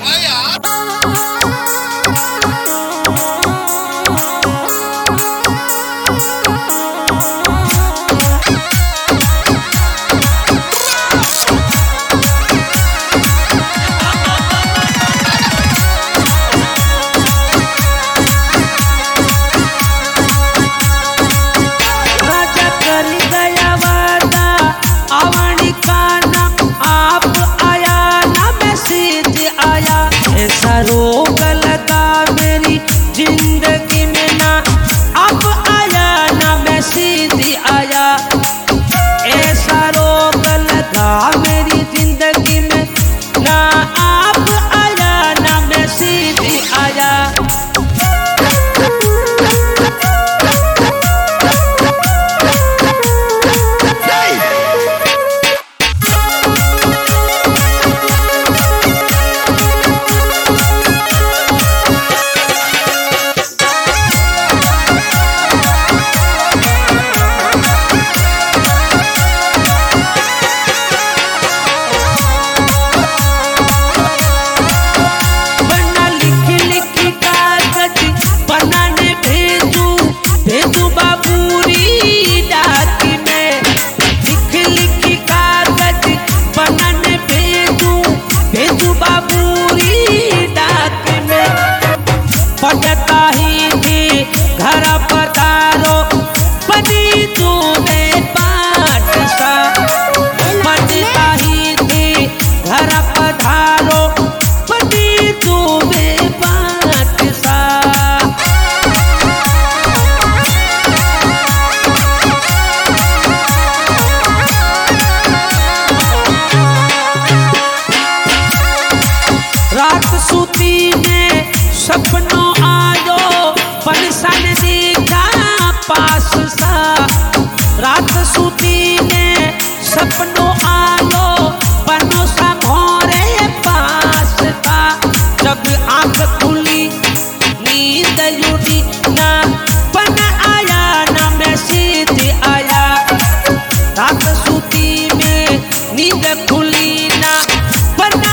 रोग लगा मेरी जिंदगी में ना अब आया ना मैसेज आया। ऐसा रोग लगा मेरी जिंदगी में ना अब आया ना मैसेज आया। पढ़ता ही थी घर पधारो पढ़ी तूने पाठ सा। पढ़ता ही थी घर पधारो पढ़ी तूने पाठ सा। रात सूती ने सपनों आयो परेशान देखा पास सा। रात सूती ने सपनों आयो पनो सा भोरे पास था। जब आंख खुली नींद लुटी ना पन आया ना मैसेज आया। रात सूती में नींद खुली ना पन